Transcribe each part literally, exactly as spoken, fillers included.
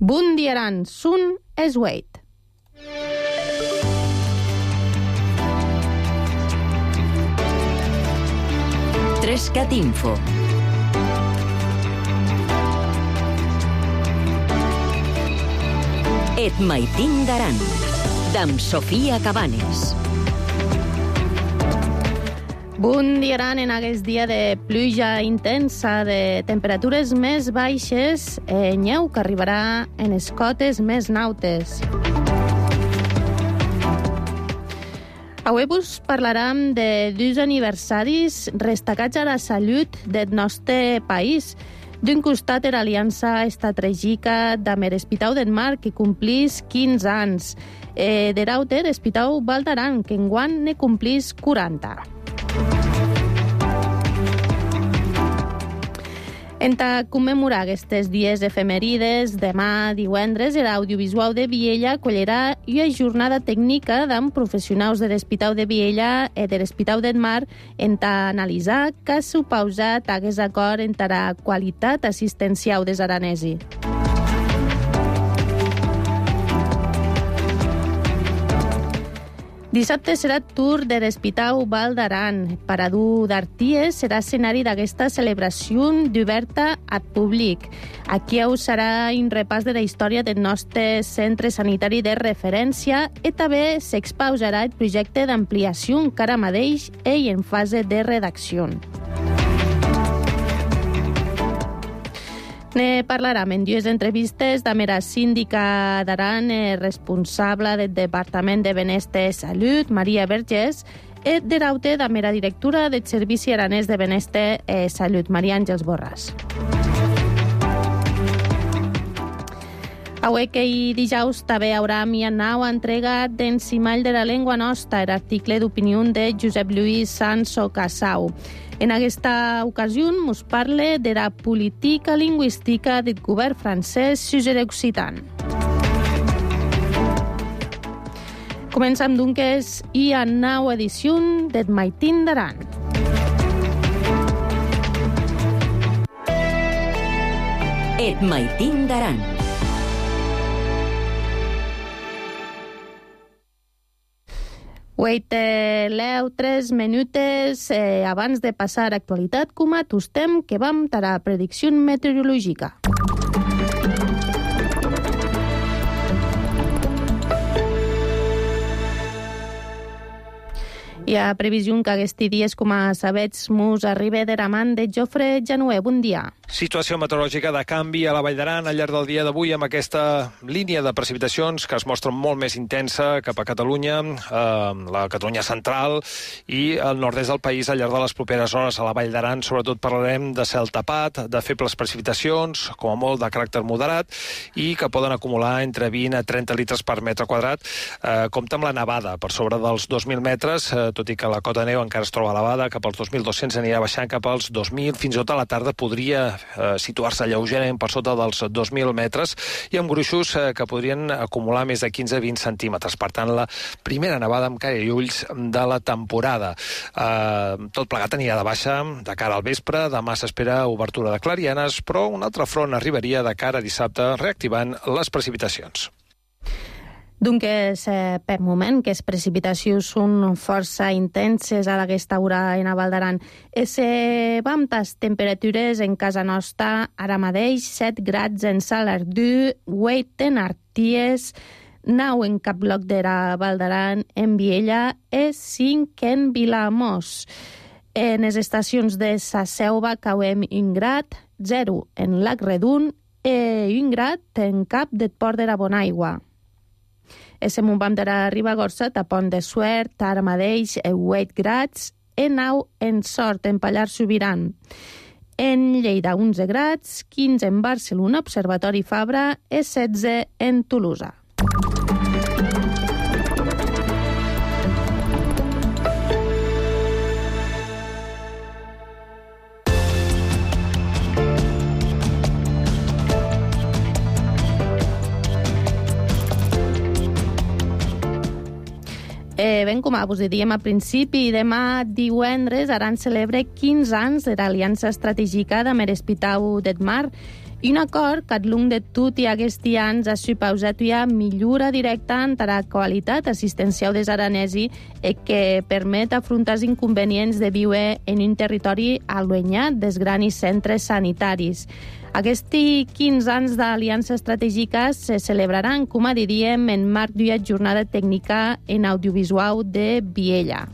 Bundiaran Sun Esweit. Trescat Info. Et maitin d'aran, d'am Sofia Cabanes. Bundiaran en aquest dia de pluja intensa, de temperatures més baixes, eh, nyeu que arribarà en escotes més nautes. Avui vos parlarem de dos aniversaris destacats a la salut del nostre país. D'un costat, era l'aliança estratègica d'Amer Espitau del Mar, que complís quinze anys. Eh, de l'altre, Espitau Val d'Aran, que enguany ne complís quaranta. En ta commemorar aquests dies efemèrides, demà divendres, l'audiovisual de Viella acollerà una jornada tècnica d'amb professionals de l'Espitau de Viella i de l'Espitau del Mar en ta analitzar què ha suposat aquest acord en la qualitat assistencial des aranesi. Dissabte serà tour de l'Espitau Val d'Aran. Parador d'Arties serà escenari d'aquesta celebració d'oberta al públic. Aquí us serà un repàs de la història del nostre centre sanitari de referència i també s'expausarà el projecte d'ampliació encara mateix i en fase de redacció. Ne parlarem en dues entrevistes amb la síndica d'Aran, responsable del Departament de Benestar i Salut, Maria Vergés, i de l'altre amb la directora del Servici Aranès de Benestar i Salut, Maria Àngels Borràs. Avui que hi dijous també haurà una nova entrega d'Encimall de la Llengua Nostra, l'article d'opinió de Josep Lluís Sanso Casau. En aquesta ocasió ens parla de la política lingüística del govern francès sus l'occitan. Comencem doncs i a nova edició d'Et maitin d'aran. Et maitin d'aran. Wait, eh, leu tres minutes eh, abans de passar a actualitat, com a tostem que vam a la predicció meteorològica. Hi ha previsió que aquests dies, com a sabets, mos arriba de la man de Jofre Janué. Bon dia. Situació meteorològica de canvi a la Vall d'Aran al llarg del dia d'avui amb aquesta línia de precipitacions que es mostra molt més intensa cap a Catalunya, eh, la Catalunya central i el nord-est del país al llarg de les properes hores. A la Vall d'Aran sobretot parlarem de cel tapat, de febles precipitacions, com a molt de caràcter moderat, i que poden acumular entre vint a trenta litres per metre quadrat. Eh, compta amb la nevada per sobre dels dos mil metres, eh, tot i que la cota de neu encara es troba elevada, cap als dos mil dos-cents anirà baixant cap als dos mil, fins i tot a la tarda podria eh, situar-se lleugerament per sota dels dos mil metres, i amb gruixos eh, que podrien acumular més de quinze a vint centímetres. Per tant, la primera nevada amb cara i ulls de la temporada. Eh, tot plegat anirà de baixa de cara al vespre. Demà s'espera obertura de clarianes, però un altre front arribaria de cara a dissabte, reactivant les precipitacions. Doncs, eh, per moment, que les precipitacions són força intenses a aquesta hora en la Val d'Aran. Es eh, vam tas temperatures en casa nostra ara mateix, set grads en Salardú, vuit en Arties, nou en cap bloc de la Val d'Aran, en Viella, i cinc en Vilamós. En les estacions de Sa Selva cauem un grad, zero en Lac Redun i un grad en cap del Port de la Bonaigua. Esem un vam de la Ribagorça, a Pont de Suert, ara mateix, vuit grads, i nou en Sort, en Pallars Sobirán. En Lleida, onze grads, quinze en Barcelona, Observatori Fabra, i setze en Tolosa. Eh, ben, com us dèiem al principi, demà divendres Aran celebra quinze anys de l'Aliança Estratègica d'Amer Espitau del Mar, un acord que, long de tot i aquests anys, ha suposat una millora directa en la qualitat assistencial dels aranesi i que permet afrontar els inconvenients de viure en un territori allunyat dels grans centres sanitaris. Aquests quinze anys d'aliança estratègica se celebraran, com a diríem, en marc d'una jornada tècnica en audiovisual de Viella.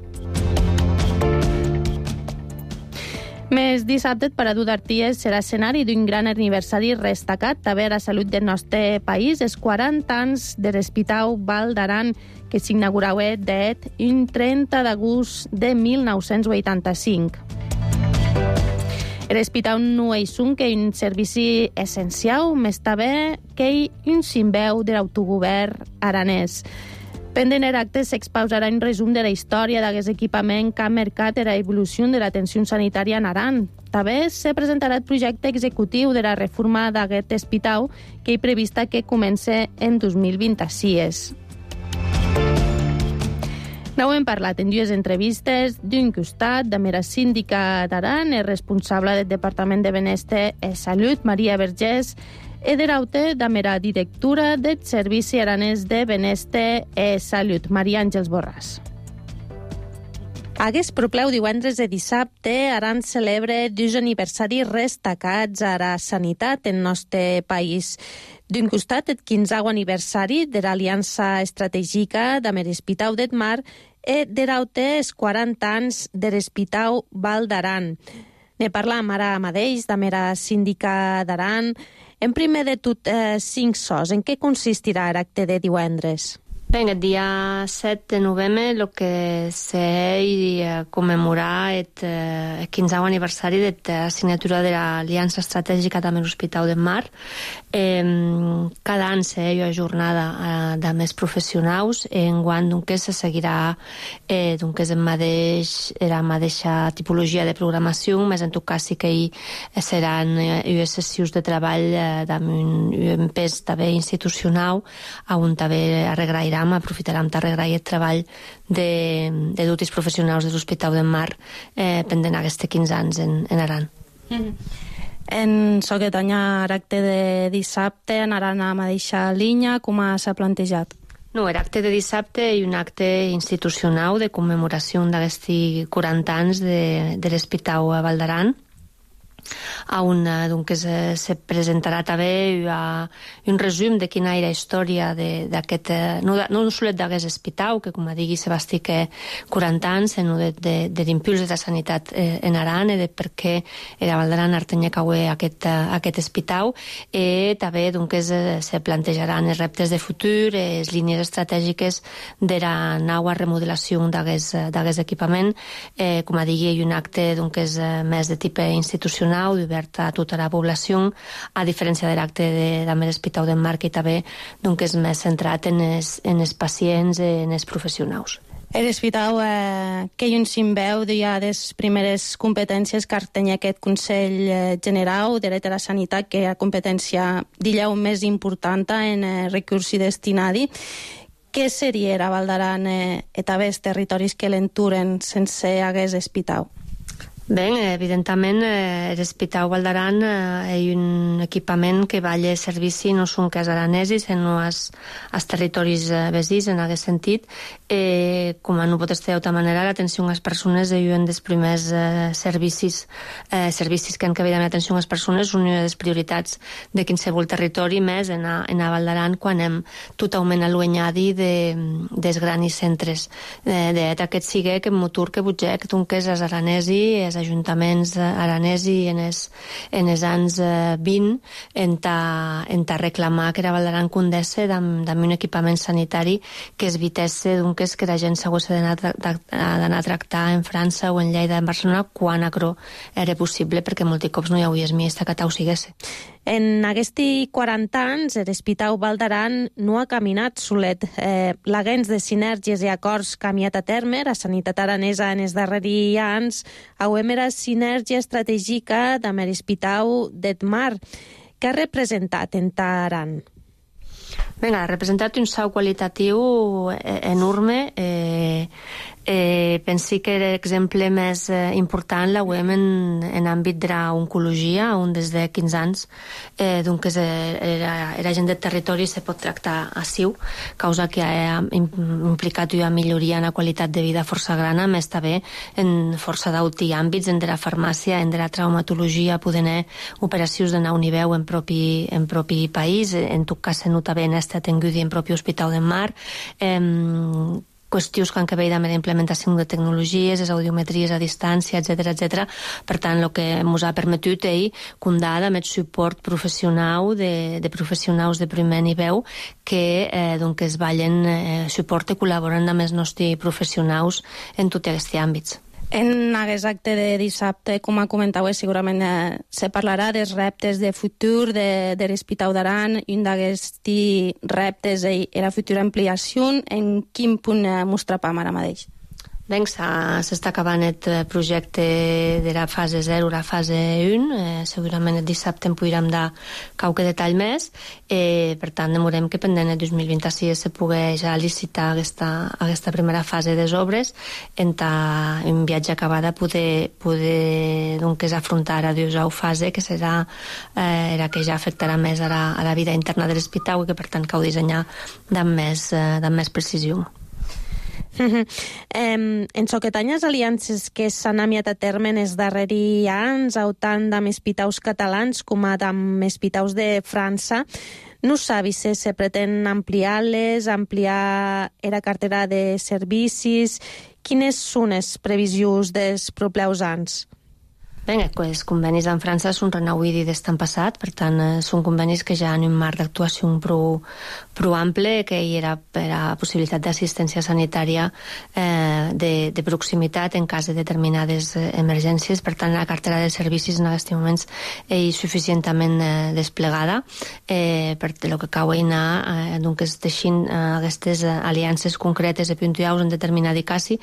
Més dissabte, per a dur d'Arties serà escenari d'un gran aniversari destacat també a la salut del nostre país, els quaranta anys de l'Hospital Vall d'Aran, que s'inaugurava det un trenta d'agost de mil nou-cents vuitanta-cinc. L'Hospital no és un que un servici essencial, més també que un simbeu de l'autogovern aranès. Pendent er acte s'expausarà un resum de la història d'aquest equipament que ha marcat la evolució de l'atenció sanitària en Aran. També se presentarà el projecte executiu de la reforma d'aquest hospital, que hi prevista que comença en dos mil vint-i-sis. N'hem parlat en dues entrevistes. D'un costat, de mera síndica d'Aran, el responsable del Departament de Benestar i Salut, Maria Vergés, i de l'altre, de mera directora del Servici Aranès de Benestar i Salut, Maria Àngels Borràs. Aquest proper divendres de dissabte, Aran celebra dos aniversaris destacats a la sanitat en el nostre país. D'un costat, el quinzè aniversari de l'Aliança Estratègica de l'Hospital del Mar i de l'altre, els quaranta anys de l'Hospital Vall d'Aran. Ne parlam ara mateix de mera síndica d'Aran. En primer de tot, eh, cinc sos. En què consistirà l'acte de divendres? Bé, el dia set de novembre el que s'ha commemorar el quinzè aniversari de la signatura de l'Aliança Estratègica amb l'Hospital del Mar. Eh, cada any s'ha una jornada de més professionals. Enguany, doncs, se seguirà eh, doncs, el mateix, la mateixa tipologia de programació, més en tot cas sí que hi seran unes sessions de treball eh, amb un, un pes també institucional, on també arreglairà aprofitarem per agrair el treball de, de tots els professionals de l'Hospital del Mar eh, pendent aquests quinze anys en, en Aran. Mm-hmm. En aquest any l'acte de dissabte anaran a la mateixa línia, com s'ha plantejat? No, l'acte de dissabte és un acte institucional de commemoració d'aquests quaranta anys de, de l'Hospital Vall d'Aran, on doncs, se, se presentarà també uh, un resum de quina era la història d'aquest, no, no solet d'aquest hospital, que com a digui Sebastí que quaranta anys, sinó de, de, de l'impuls de la sanitat eh, en Aran i de per què era Vall d'Aran artenya cauer aquest, uh, aquest hospital, i també doncs, se plantejaran els reptes de futur, les línies estratègiques de la nova remodelació d'aquest equipament. Eh, com a digui, un acte doncs, més de tipus institucional, obert a tota la població, a diferència de l'acte de, de l'Hospital del Mar, que també doncs, és més centrat en els, en els pacients i en els professionals. L'Hospital, eh, que hi un simbeu de ja les primeres competències que tenia aquest Consell General de la Sanitat, que és la competència d'illeu més important en eh, recurs i destinadi. Què seria la Vall d'Aran eh, i també els territoris que l'enturen sense aquest hospital? Bé, evidentment, eh, l'Hospital Vall d'Aran eh, és un equipament que balla servici no són que als aranesos, sinó als, als territoris eh, vesins, en aquest sentit. Eh, com a no pot estar d'altra manera, l'atenció a les persones és un dels primers eh, servicis, eh, servicis que han cabit amb l'atenció a les persones, una de les prioritats de qualsevol territori, més en a, en a Vall d'Aran, quan hem totalment allunyadi de, dels grans centres. Eh, de aquest sigue que motor que butger, que tunques als aranesos, els ajuntaments aranesi en els, en els anys vint en ta, en ta reclamar que era Vall d'Aran condesse amb un equipament sanitari que es evitesse doncs, que la gent s'hagués d'anar a tractar en França o en Lleida, en Barcelona, quan acro era possible, perquè molts cops no hi hauria més que tau siguesse. En aquests quaranta anys, l'Hospital Vall d'Aran no ha caminat solet. Eh, L'agens de sinergies i acords caminat a terme, la sanitat aranesa en els darrers anys, hauem era sinergia estratègica amb l'Hospital del Mar. Què ha representat en Aran? Vinga, ha representat un salt qualitatiu enorme. Eh, Eh, pensi que l'exemple més eh, important l'auem en, en àmbit de l'oncologia, on des de quinze anys eh, donc és, era, era gent de territori se pot tractar assiu, causa que ha implicat una milloria en la qualitat de vida força gran, més també en força d'auti àmbits, en de la farmàcia, en de la traumatologia, poder anar operacions de nau niveu en propi, en propi país, en tot cas se nota bé en estat engudi en propi Hospital del Mar, eh, qüestions que han que veure amb la implementació de tecnologies, les audiometries a distància, etcètera, etcètera. Per tant, el que ens ha permetut és comptar amb el suport professional de, de professionals de primer nivell que eh, doncs es ballen eh, suport i col·laboren amb els nostres professionals en tots aquests àmbits. En aquest acte de dissabte, com ha comentat, segurament eh, se parlarà dels reptes de futur de, de l'Hospital d'Aran. Un d'aquests reptes és la futura ampliació. En quin punt eh, mos trapam ara mateix? Ben, s'està acabant el projecte de la fase zero, la fase un. Eh, segurament el dissabte en podrem dar qualque detall més. Eh, per tant, demorem que pendent el dos mil vint-i-sis se pugui ja licitar aquesta, aquesta primera fase de obres en un viatge acabada poder, poder doncs, afrontar la dues fase, que serà eh, la que ja afectarà més a la, a la vida interna de l'hospital i que per tant cal dissenyar amb més, eh, amb més precisió. Uh-huh. Um, en so que tanyes aliances que s'han amiat a terme en els darrers anys, tant amb hospitals catalans com amb hospitals de França, no sabi si se pretén ampliar-les, ampliar la cartera de servicis. Quines són les previsions dels propers anys? Bé, els convenis en França són renauïts d'estan passat, per tant, són convenis que ja han un marc d'actuació prou, prou ample, que hi era per a possibilitat d'assistència sanitària eh, de, de proximitat en cas de determinades emergències. Per tant, la cartera de servicis en aquests moments és suficientment eh, desplegada eh, per el que cau anar eh, doncs, deixint eh, aquestes aliances concretes i puntuals en determinat cas,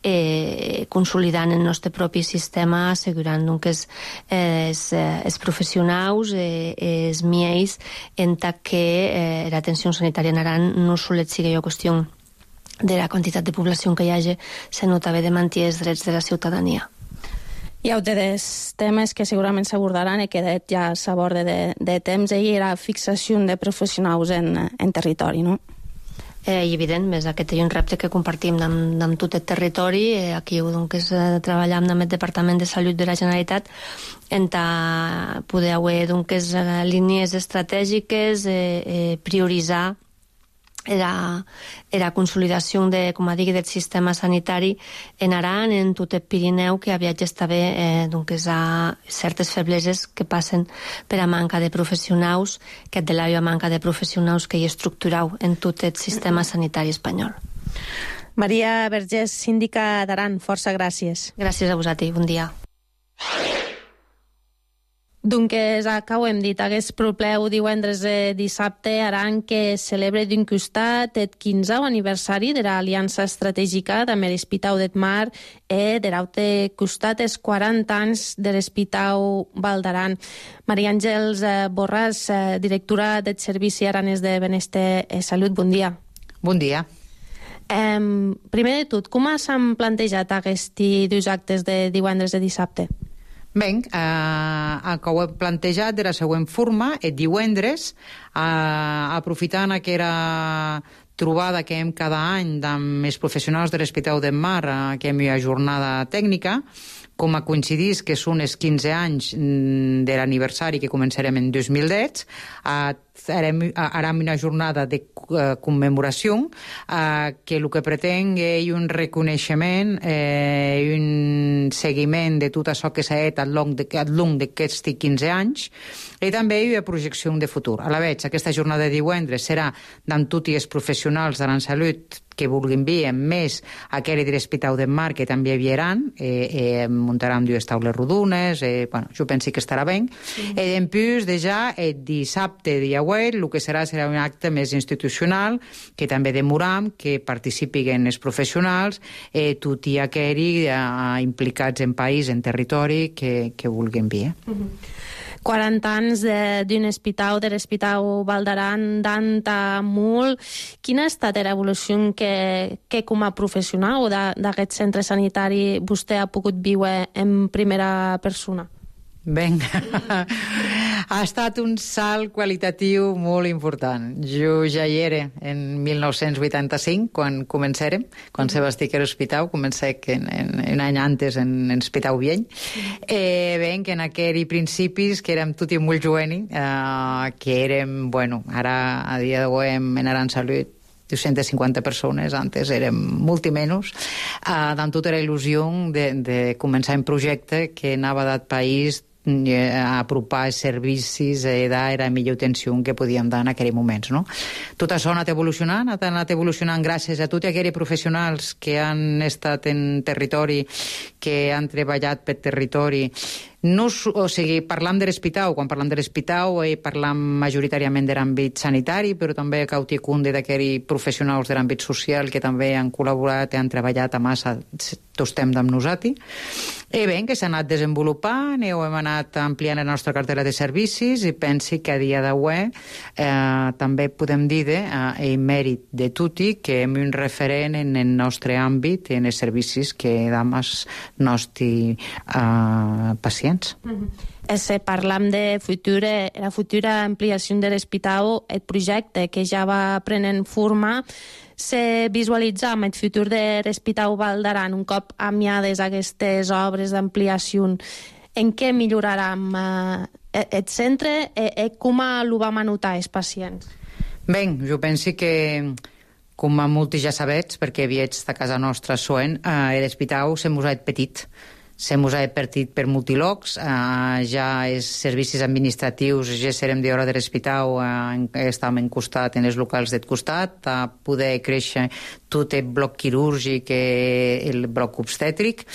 eh, consolidant el nostre propi sistema, assegurant que els, els, els professionals, eh, els M I E S, en tant que eh, l'atenció sanitària en Aran no solet sigui una qüestió de la quantitat de població que hi hagi, sinó també de mantenir els drets de la ciutadania. Hi ha altres temes que segurament s'abordaran i que ja s'aborda de, de temps, i la fixació de professionals en, en territori, no? Eh, i evident, més aquest és un repte que compartim amb, amb tot el territori. Eh, aquí doncs, eh, treballam amb el Departament de Salut de la Generalitat en poder haver doncs, línies estratègiques, eh, eh, prioritzar la, la consolidació de, com a dic, del sistema sanitari en Aran, en tot el Pirineu, que aviat ja està bé eh, doncs, a certes febleses que passen per a manca de professionals, que de la manca de professionals que hi estructurau en tot el sistema sanitari espanyol. Maria Vergés, síndica d'Aran, força gràcies. Gràcies a vosaltres, bon dia. Doncs acabo hem dit, aquest propleu divendres de dissabte Aran que celebra d'un costat el quinzè aniversari de l'aliança estratègica amb l'Hospital del Mar i de l'altre costat els quaranta anys de l'Hospital Vall d'Aran. Maria Àngels Borràs, directora del Servici Aranès de Benestar i Salut, bon dia. Bon dia. Um, primer de tot, com s'han plantejat aquests dos actes de divendres de dissabte? Bé, eh, que ho he plantejat de la següent forma, el divendres, eh, aprofitant aquesta trobada que hem cada any amb els professionals de l'Hospital del Mar, eh, que hem una jornada tècnica, com a coincidís que són els quinze anys de l'aniversari que començarem en dos mil deu, eh, harem una jornada de uh, commemoració uh, que el que pretén és un reconeixement i eh, un seguiment de tot això que s'ha fet al long d'aquests quinze anys i també una projecció de futur. A la vegada, aquesta jornada de divendres serà amb tots els professionals de la salut que vulguin vir, més aquell de l'Hospital del Mar, que també hi vieran, eh, eh, muntaran dues taules rodones, eh, bueno, jo penso que estarà bé. Sí. I en plus, de ja, el dissabte, dia vuit, el que serà serà un acte més institucional, que també demoram, que participin els professionals, eh, tot i aquells eh, implicats en país, en territori, que, que vulguin vir. Eh? Mm-hmm. quaranta anys d'un hospital, de l'Hospital Vall d'Aran, d'Anta Mul. Quina ha estat l'evolució que, que com a professional d'aquest centre sanitari vostè ha pogut viure en primera persona? Ben, ha estat un salt qualitatiu molt important. Jo ja hi era en mil nou-cents vuitanta-cinc, quan començàrem, quan se va estar a l'hospital, comencé en, en, un any antes en, en l'Hospital Viell. Eh, ben, que en aquells principis, que érem tot i molt joveni, eh, que érem, bueno, ara a dia d'avui en Aran Salut, dues-centes cinquanta persones, antes érem molt menys, eh, amb tota la il·lusió de, de començar un projecte que anava a dat país a apropar els servicis i dar la millor atenció que podíem dar en aquells moments, no? Tot això ha anat evolucionant, ha anat evolucionant gràcies a tots aquells professionals que han estat en territori, que han treballat per territori. No, o sigui, parlam de l'hospital, quan parlam de l'hospital eh, parlam majoritàriament de l'àmbit sanitari, però també cauticunde d'aquells professionals de l'àmbit social que també han col·laborat i han treballat a massa tots temps amb nosaltres. I bé, que s'ha anat desenvolupant i ho hem anat ampliant la nostra cartera de servicis i pensi que a dia d'avui eh, també podem dir de, eh, el mèrit de tutti que hem un referent en el nostre àmbit i en els servicis que dam als nostres eh, pacients. Mm-hmm. Se parlam de futura, la futura ampliació de l'hospital, el projecte que ja va prenent forma, se visualitza amb el futur de l'Hospital Vall d'Aran un cop amiades aquestes obres d'ampliació. En què milloraram eh, el centre i eh, com ho vam anotar els pacients? Bé, jo penso que com a molts ja sabets, perquè viets de casa nostra soen, eh, l'hospital se mos ha petit. Se mos ha partit per multilocs, eh, ja els servicis administratius ja serem d'hora de l'hospital, eh, estàvem en costat, en els locals del costat, a poder créixer tot el bloc quirúrgic i el bloc obstètric.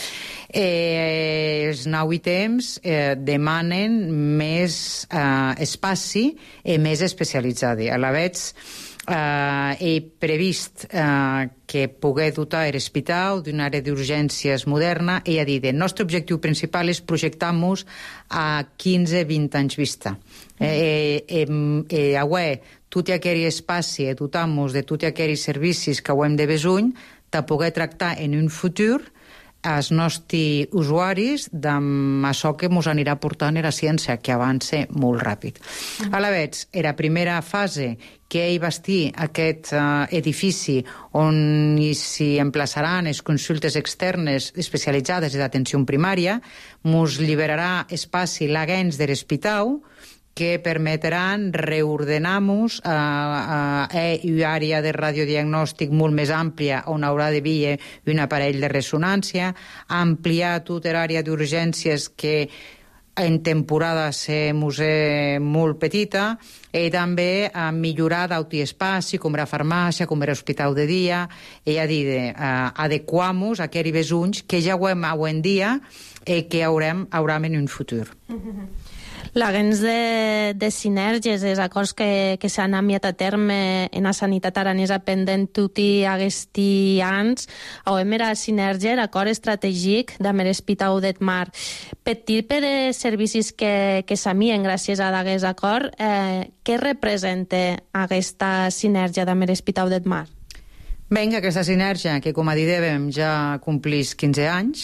Eh, els nous temps eh, demanen més eh, espaci i més especialitzada. A la vegada, Uh, he previst uh, que poder dotar l'hospital d'una àrea d'urgències moderna i a dir, el nostre objectiu principal és projectar-nos a quinze a vint anys vista. Mm. Eh, eh, eh, avui, tot aquell espaci, eh, dotar-nos de tots aquells servicis que ho hem de besuny, de poder tractar en un futur als nostres usuaris amb això que ens anirà portant la ciència, que avança molt ràpid. Mm. A la vegada, en la primera fase que hi bastir aquest uh, edifici on s'hi emplaçaran les consultes externes especialitzades d'atenció primària, ens liberarà espaci laguens de l'hospital que permetran reordenar-nos a, a, a una àrea de radiodiagnòstic molt més àmplia on haurà de haver un aparell de ressonància, ampliar tota l'àrea d'urgències que en temporada se museu molt petita i també a millorar d'auti espaci com la farmàcia, com l'hospital de dia i a dir, uh, adequar-nos a aquells besunys que ja ho hem avui en dia i que haurem, haurem en un futur. Mm-hmm. L'agens de, de sinergies, els acords que, que s'han enviat a terme en la sanitat aranesa pendent tutti aquests anys, hem era sinergia, l'acord estratègic amb l'Hospital del Mar. Petit per els servicis que, que s'amien gràcies a aquest acord, eh, què representa aquesta sinergia amb l'Hospital del Mar? Bé, aquesta sinergia, que com a dèiem ja complís quinze anys,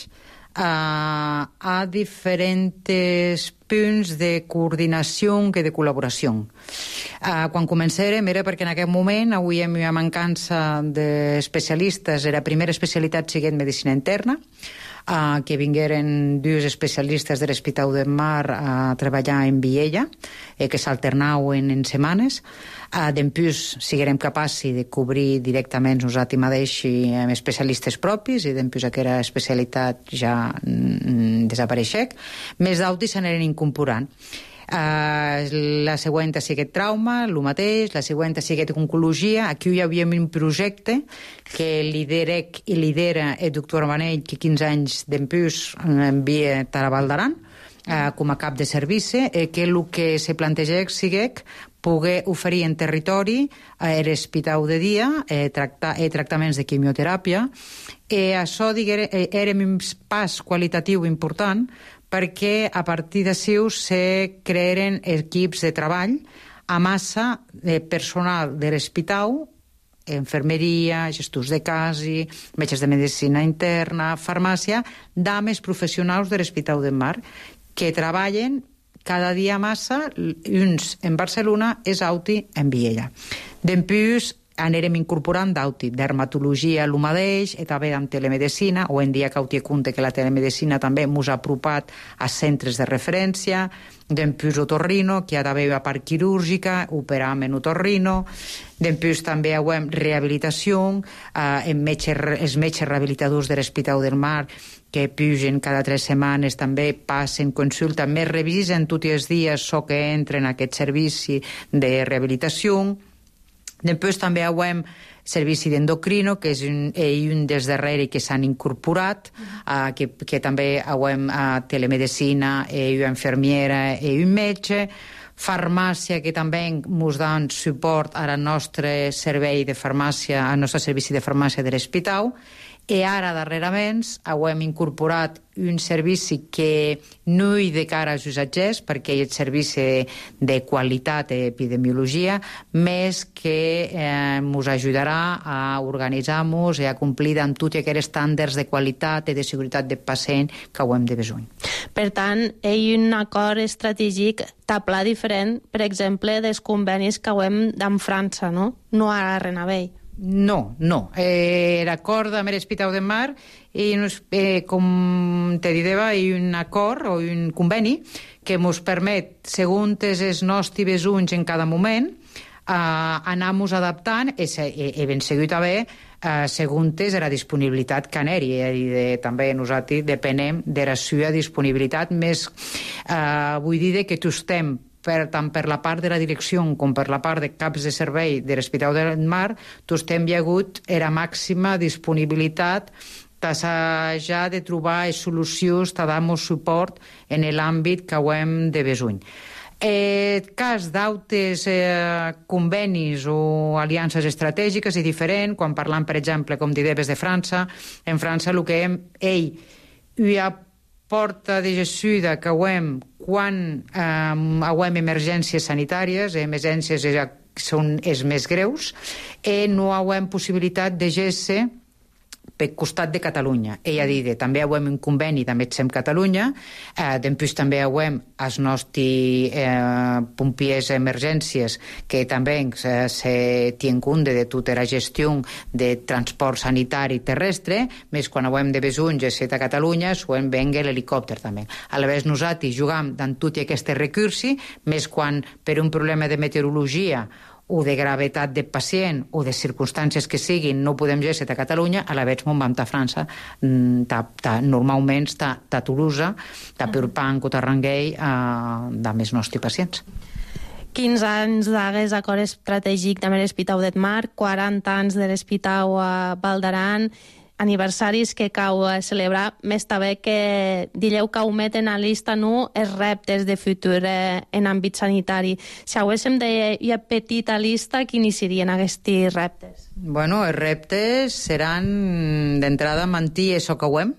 Uh, a diferents punts de coordinació que de col·laboració. Uh, quan començarem era perquè en aquest moment avui hi ha una mancança d'especialistes. La primera especialitat siguent medicina interna, uh, que vingueren dos especialistes de l'Hospital del Mar a treballar en Viella, eh, que s'alternaven en setmanes. Uh, D'empús siguerem capaços de cobrir directament nosaltres mateixos amb especialistes propis i d'empús aquella especialitat ja mm, desapareixec. Més d'autis s'aniran incorporant. Uh, la següent ha sigut trauma, el mateix, la següent ha sigut oncologia. Aquí hi havia un projecte que liderec i lidera el doctor Manell, que quinze anys d'empús envia a Vall d'Aran uh, com a cap de servici, eh, que el que se planteja siguec poder oferir en territori a l'hospital de dia eh, tractar, eh, tractaments de quimioteràpia. I això diguer, eh, era un pas qualitatiu important perquè a partir de siu se crearen equips de treball a massa de personal de l'hospital, enfermeria, gestors de casi, metges de medicina interna, farmàcia, dames professionals de l'Hospital del Mar, que treballen cada dia massa, uns en Barcelona, és auti en Viella. Dempús anirem incorporant d'auti dermatologia, el mateix, i també amb telemedicina, o en dia que auti compte que la telemedicina també ens ha apropat a centres de referència, dempús otorrino, que hi ha d'haver una part quirúrgica, operam en otorrino, dempús també hem rehabilitació, eh, en metge, els metges rehabilitadors de l'Hospital del Mar, que pugen cada tres setmanes, també passen consulta, més revisen tots els dies so que entren en aquest servici de rehabilitació. Després també hem servici d'endocrino, que és un, un dels darrere que s'han incorporat, uh, que, que també hem uh, telemedicina, i una infermiera i un metge, farmàcia, que també ens donen suport al nostre servei de farmàcia, al nostre servici de farmàcia de l'hospital, i ara, darrerament, hem incorporat un servici que no hi de cara als usatgers, perquè és servici de qualitat i epidemiologia, més que eh, ens ajudarà a organitzar-nos i a complir amb tots aquells estàndards de qualitat i de seguretat del pacient que hem de besony. Per tant, hi ha un acord estratègic tablar diferent, per exemple, dels convenis que hem amb França, no? No a Renavell. No, no. Eh, l'acord amb l'Hospital del Mar, i, eh, com te dideva, hi ha un acord o un conveni que ens permet, segons els nostres besunys en cada moment, eh, anar-nos adaptant i, i, i ben seguit haver eh, segons la disponibilitat que aneri, i de, també nosaltres depenem de la seva disponibilitat més, eh, vull dir que tu estem per, tant per la part de la direcció com per la part de caps de servei de l'Hospital del Mar, tots hem hagut la màxima disponibilitat ja de trobar solucions, de dar-nos suport en l'àmbit que hem de besuny. En cas d'altres eh, convenis o aliances estratègiques és diferent. Quan parlam, per exemple, com dideves de França, en França el que hem, ell, hi ha porta de gessuda que hem quan eh, hem emergències sanitàries, emergències són els més greus, i no hem possibilitat de gesser per costat de Catalunya. Ella dit, també hem un conveni de Metgem Catalunya, eh, després també hem els nostres eh, pompiers emergències que també se, se tien compte de tota la gestió de transport sanitari terrestre, més quan hem de besunges a Catalunya, hem venga l'helicòpter també. A la vegada nosaltres jugam amb tots aquests recursos, més quan per un problema de meteorologia o de gravetat de pacient o de circumstàncies que siguin no podem gesser a Catalunya, a la vegada m'ho vam a França, ta, ta, normalment a Toulouse, a Purpan, o Tarrangell, amb els nostres pacients. quinze anys d'aquest acord estratègic de l'Hospital del Mar, quaranta anys de l'Hospital a Val d'Aran, aniversaris que cau a celebrar, més també que dileu que augmenten a llista no els reptes de futur eh, en àmbit sanitari. Si haguéssim de una petita llista, quins serien aquests reptes? Bueno, els reptes seran d'entrada mentir això que ho hem,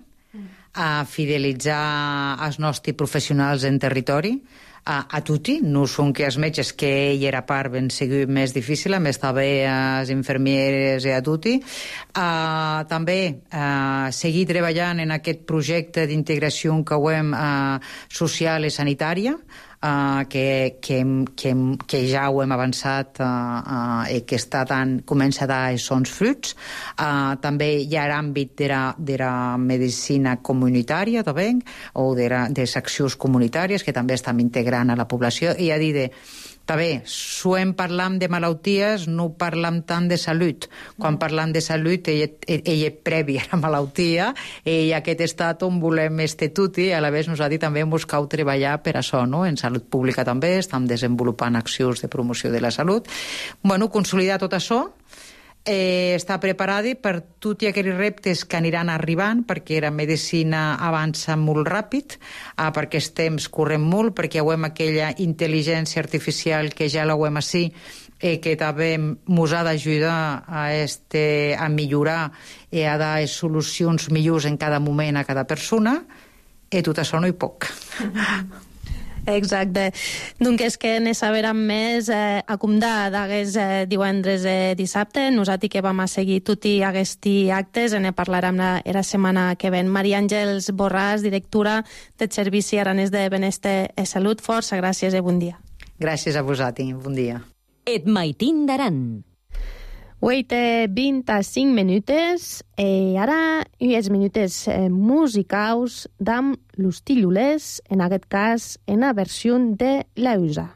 a fidelitzar els nostres professionals en territori, a, a tutti, no són que els metges que ell era part ben sigut més difícil, més també als infermieres i a tutti. Uh, també uh, seguir treballant en aquest projecte d'integració que ho hem uh, social i sanitària, Uh, que, que, que, que ja ho hem avançat uh, uh, i que està tan, comença a dar els sons fruits. Uh, també hi ha l'àmbit de la, de la medicina comunitària també, o de, la, de les accions comunitàries que també estem integrant a la població, i a dir de també, suem parlam de malalties, no parlam tant de salut. Quan parlam de salut, ell, ell és previ a la malaltia, i aquest estat on volem estar tutti, a la vegada nosaltres també ens cal treballar per això, no? En salut pública també, estem desenvolupant accions de promoció de la salut. Bueno, consolidar tot això, eh, està preparada per tots aquells reptes que aniran arribant, perquè la medicina avança molt ràpid, eh, perquè els temps corren molt, perquè hi ha aquella intel·ligència artificial que ja la hem així, eh, que també ens ha d'ajudar a, este, a millorar i a dar solucions millors en cada moment a cada persona, i tot això no hi puc. Exacte. Donc és que ne saberem més eh, a com d'aguest eh, divendres eh, dissabte. Nosaltres que vam a seguir tutti aquests actes, ne parlarem la, la setmana que ven. Maria Àngels Borràs, directora del Servici Aranès de Benestar i Salut. Força gràcies i bon dia. Gràcies a vosaltres, bon dia. Et maitin d'Aran. vuit i vint-i-cinc minutes i ara els minutes eh, musicals d'amb los Tillolers, en aquest cas en la versió de l'Eusa.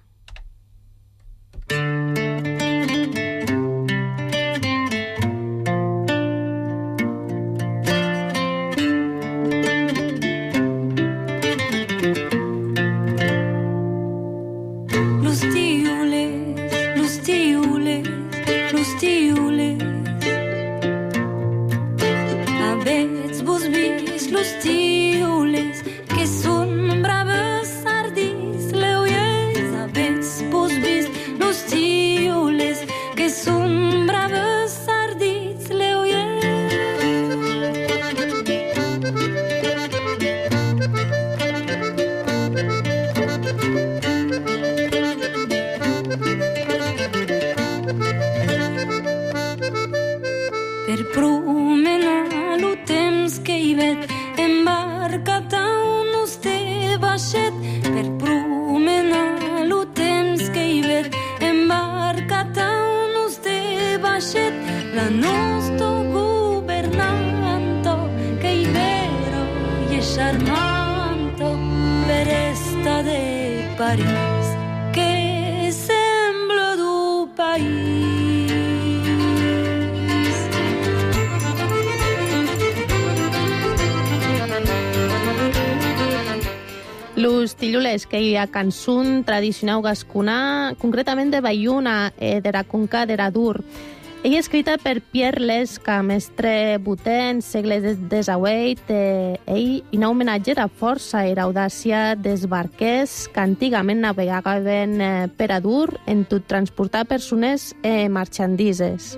Los Tillolers, que hi ha cançó tradicional gascuna, concretament de Bayuna, eh, de la conca d'Eradur. Ella és escrita per Pierre Lesca, mestre botè en segles disset. Eh, ell hi ha homenatge a força i l'audàcia dels barquers que antigament navegaven eh, per Adur en tot transportar persones i eh, marxandises.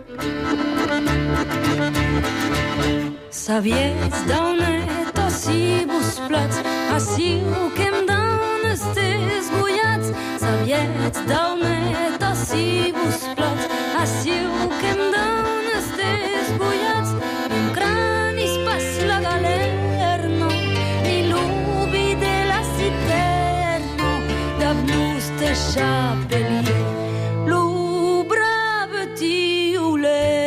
Sabiets d'on et ací vos plats, ací que em dan estes guiats. Sabiets d'on et ací vos plats, ací que em dan estes guiats. Un cranis pas la galerno, ni l'ubi de la citerno, d'abnus de chapelier, l'u brave Tillolers.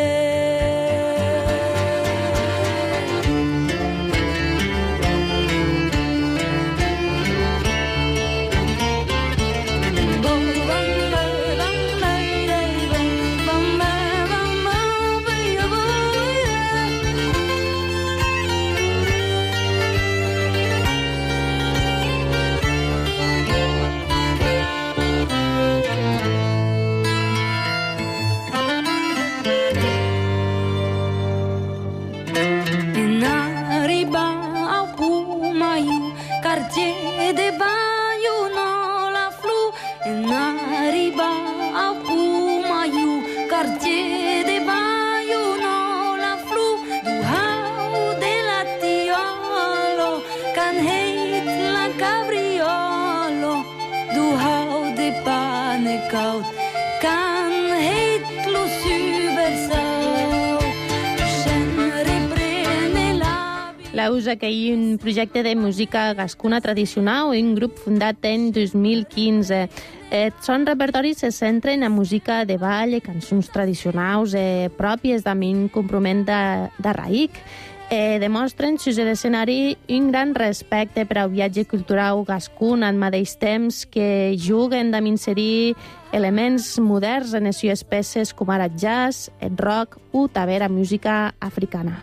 L'Eusa, que hi ha un projecte de música gascuna tradicional, un grup fundat en dos mil quinze. Eh, són repertoris que se centren en música de ball i cançons tradicionals eh, pròpies d'un compromís de, de raïc. Eh, demostren sus l'escenari un gran respecte per al viatge cultural gascun, al mateix temps que juguen d'inserir elements moderns en les seves peces com ara jazz, el rock o també la música africana.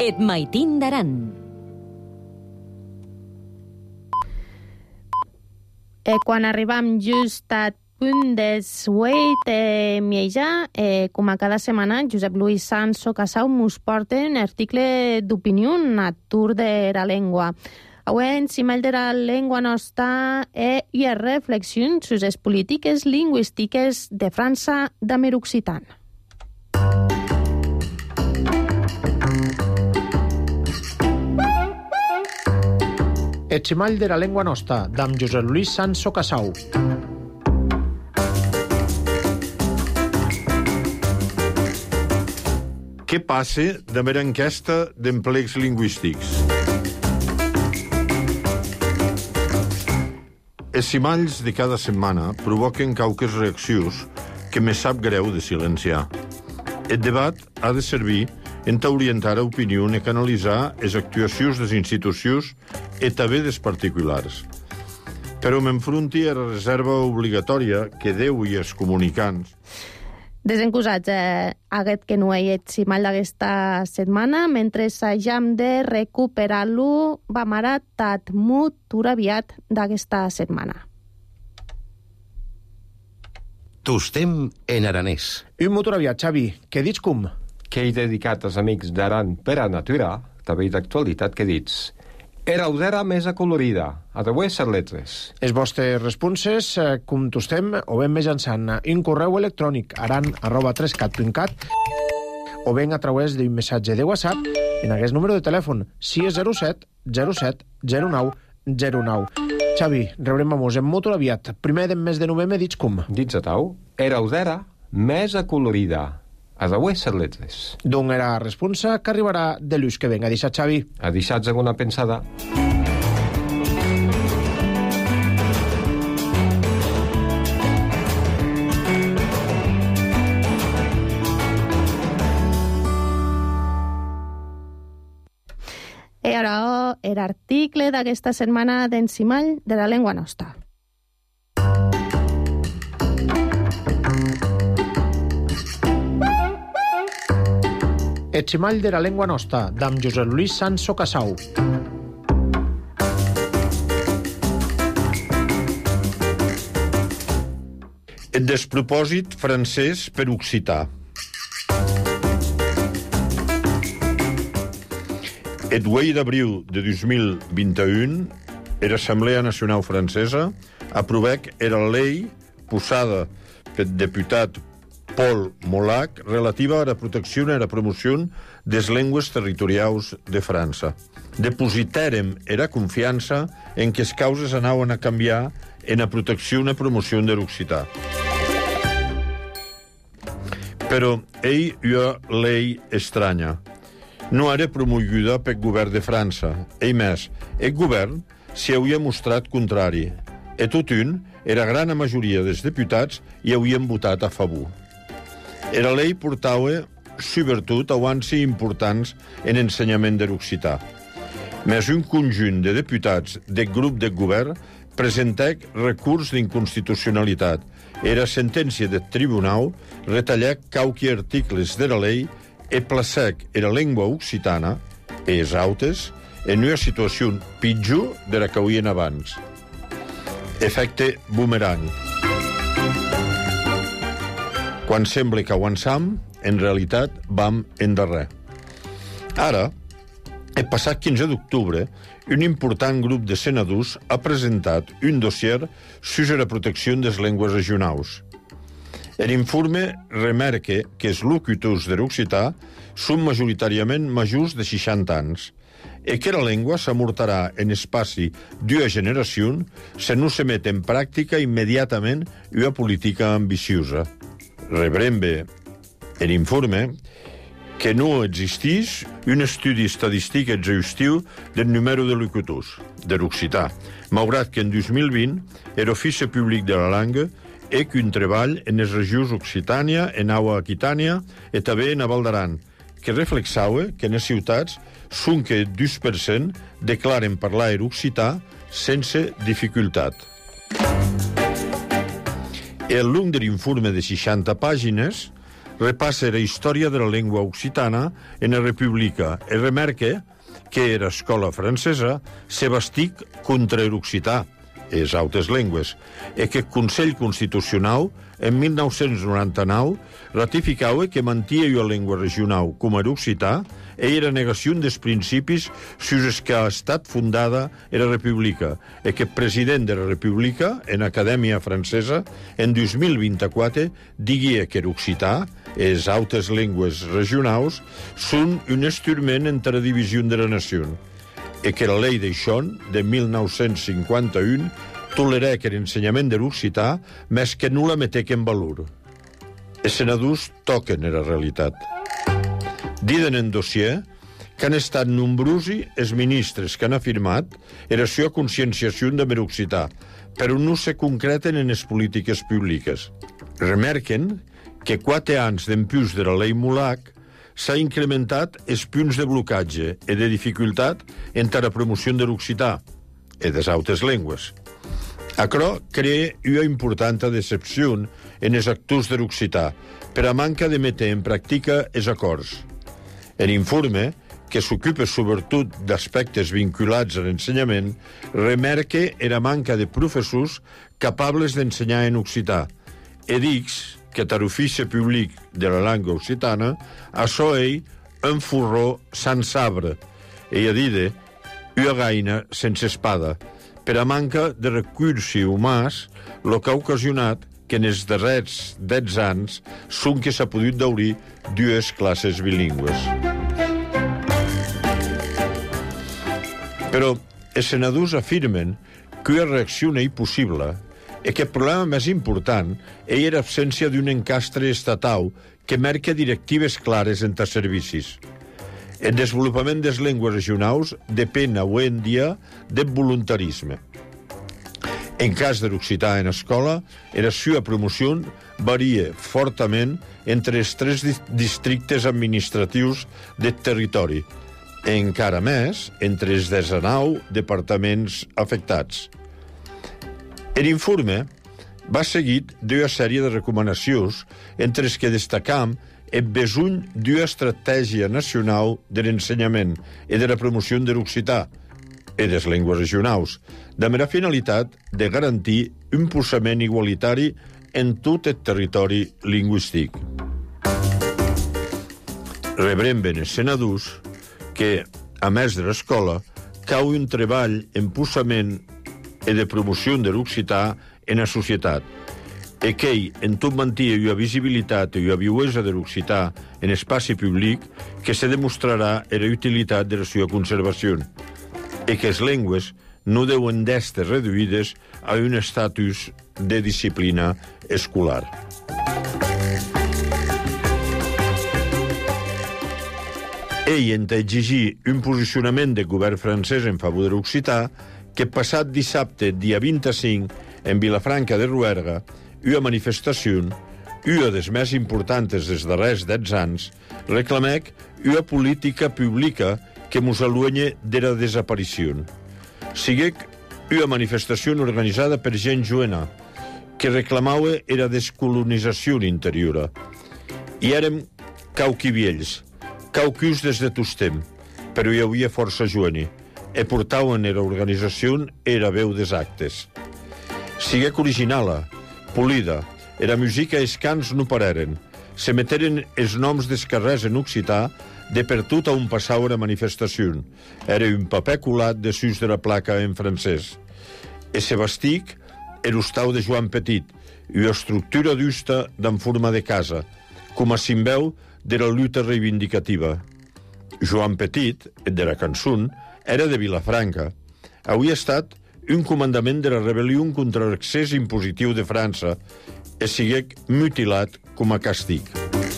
Et maitin d'aran. Eh, quan arribam just a punt des huit eh, mieja, eh, com a cada setmana, Josep Luis Sanso Casau mos porta un article d'opinió a Tour de la Lengua. Avui en cima de la Lengua nostra eh, hi ha reflexions sobre les polítiques lingüístiques de França d'Amer Occitan. Et cimall de la Lengua nostra, d'am Josep Luis Sanso Casau. Què passa de mera enquesta d'emplecs lingüístics? Els cimalls de cada setmana provoquen cauques reaccions que me sap greu de silenciar. El debat ha de servir en orientar a opinió i canalitzar les actuacions de les institucions i també dels particulars. Però m'enfronti a la reserva obligatòria que Déu i els comunicants. Desencusats, eh, aquest que no hi ha cimall d'aquesta setmana, mentre s'hagam de recuperar-lo, va marar tat mut aviat d'aquesta setmana. Tostem en aranès. Un motor aviat, Xavi. Què dits com? Que he dedicat als amics d'Aran per a natura, també d'actualitat que dits. Era udera més acolorida, a través de les lletres. Els vostres responses, eh, com tostem, o ben mitjançant un correu electrònic aran arroba trescat punt cat o ben a través d'un missatge de WhatsApp en aquest número de telèfon sis zero set zero set zero nou zero nou. Xavi, rebrem a mos en motor aviat. Primer del mes de novembre, dits com? Dits a tau, era udera més acolorida, a través de les lletres. D'on era la responsa que arribarà de l'ús que venga. Deixat, Xavi. Ha deixat alguna pensada? I ara l'article d'aquesta setmana d'encimall de la Lengua nostra. Et cimall de la Lengua nostra, d'am Josep Luis Sanso Casau. El despropòsit francès per occità. El vuit d'abril de dos mil vint i u, l'Assemblea Nacional Francesa aprovèc era llei posada pel diputat Paul Molac relativa a la protecció i a la promoció de les llengües territorials de França. Depositèrem era confiança en que les causes anaven a canviar en la protecció i la promoció de l'occità. Però ell hi ha llei estranya. No era promoguda pel govern de França. Ell més, el govern s'hi havia mostrat contrari. E tot un, era gran majoria dels diputats hi havien votat a favor. Era llei portava, sobretot, avanços importants en ensenyament de l'occità. Més un conjunt de diputats del grup de govern presentèc recurs d'inconstitucionalitat. Era sentència del tribunal retallèc quauqui articles de la llei e placèc era llengua occitana, e els autes, en una situació pitjor de la que havien abans. Efecte boomerang. Quan sembla que avançam, en realitat vam endarrer. Ara, el passat quinze d'octubre, un important grup de senadors ha presentat un dossier sobre la protecció de les llengües regionals. L'informe remarca que els locutors de l'occità són majoritàriament majors de seixanta anys i que la llengua s'amortarà en espaci d'una generació si no se met en pràctica immediatament una política ambiciosa. Rebrem bé l'informe que no existeix un estudi estadístic exhaustiu del número de locutors de l'occità, malgrat que en dos mil vint l'Ofici Públic de la Langue és un treball en les regions Occitània, en Aua Aquitània i també en Val d'Aran, que reflexava que en les ciutats són que el dos per cent declaren parlar l'occità sense dificultat. El long de l'informe de seixanta pàgines repassa la història de la llengua occitana en la República e remarca que era escola francesa se bastic contra l'occità, les altres llengües, e que el Consell Constitucional en mil nou-cents noranta-nou ratificava que mantia la llengua regional com era occità e era negació dels principis sus els que ha estat fundada la República e que el president de la República en Acadèmia Francesa en dos mil vint-i-quatre diguia que l'occità i les altres llengües regionals són un instrument entre la divisió de la nació e que la llei d'Eixon de mil nou-cents cinquanta-un tolerà que l'ensenyament de l'occità més que no la metec en valor. Els senadors toquen la realitat. Diden en dossier que han estat nombrosi els ministres que han afirmat la seva conscienciació de l'occità, però no se concreten en les polítiques públiques. Remarquen que quatre anys d'empús de la llei Molac s'ha incrementat els punts de blocatge i de dificultat entre la promoció de l'occità i de les altres llengües. Això crea una important decepció en els actors de l'occità per a manca de metre en pràctica els acords. L'informe, que s'ocupa sobretot d'aspectes vinculats a l'ensenyament, remarca la manca de professors capables d'ensenyar en occità i dics que a l'ofici públic de la llengua occitana això és un forró sense arbre i a dir una gaina sense espada, per a manca de recursos humans, el que ha ocasionat que en els darrers deu anys són que s'ha pogut obrir dues classes bilingües. Però els senadors afirmen que una reacció és possible i que el problema més important és l'absència d'un encastre estatal que marca directives clares entre servicis. El desenvolupament de les llengües regionals depèn avui en dia del voluntarisme. En cas de l'occità en escola, la seva promoció varia fortament entre els tres districtes administratius del territori, i encara més entre els desenou departaments afectats. L'informe va seguit d'una sèrie de recomanacions entre les que destacam el besony d'una estratègia nacional de l'ensenyament i de la promoció de l'occità i de les llengües regionals, amb la finalitat de garantir un posament igualitari en tot el territori lingüístic. Rebrem ben els senadors que, a més de l'escola, cau un treball en posament i de promoció de l'occità en la societat, i que, en tot mantia la visibilitat i la viuesa de l'occità en l'espai públic, que se demostrarà la utilitat de la seva conservació, i que les llengües no deuen d'estar reduïdes a un estatus de disciplina escolar. Ell ent exigir un posicionament del govern francès en favor de l'occità que passat dissabte, dia vint-i-cinc, en Vilafranca de Rouergue, una manifestació, una des més importants dels darrers deu anys, reclamèc una política pública que mos aluenye de la desaparició. Siguec una manifestació organitzada per gent joena, que reclamava la descolonització interior. I érem cauquiviells, cauquius des de tostem, però hi havia força joeni, e portaven era organització era veu des actes. Siguec originala, polida, era música i els cants no pareren, se meteren els noms dels carrers en occità de per tot on passava la manifestació. Era un paper colat de sus de la placa en francès. E se bastic era l'hostal de Joan Petit, una estructura d'usta d'en forma de casa, com a simbol de la lluita reivindicativa. Joan Petit, de la cançó, era de Vilafranca. Havia estat un comandament de la rebel·lió contra l'excés impositiu de França i siguec mutilat com a castig.